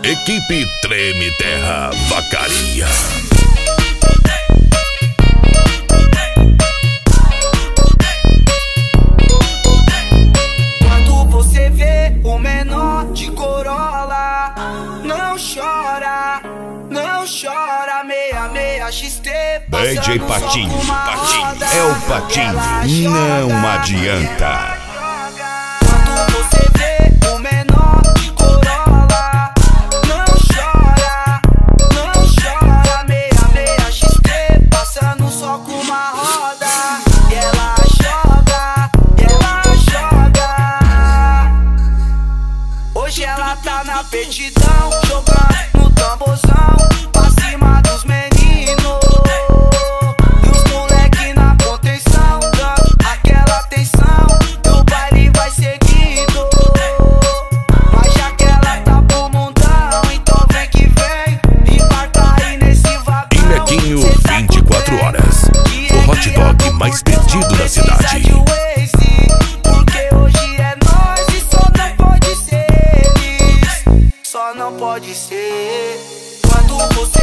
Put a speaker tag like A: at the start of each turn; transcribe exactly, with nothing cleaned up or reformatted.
A: Equipe Treme Terra Vacaria.
B: Quando você vê o menor de Corolla, não chora, não chora. Meia, meia X T
A: D J Patinho, Patinho, é o Patinho, não adianta.
B: Quando você vê o menor de Corolla, não chora, não chora. Meia, meia X T passando só com uma roda. E ela joga, e ela joga. Hoje ela tá na petidão, jogando no tamborzão, pra cima dos meninos. E os moleque na contenção, dando aquela atenção. E o baile vai seguindo. Mas já que ela tá pro mundão, então vem que vem, embarca aí nesse vagão.
A: Inequinho vinte e quatro horas, o hot dog mais perdido da cidade.
B: Porque hoje é nós e só não pode ser eles. Só não pode ser. Quando você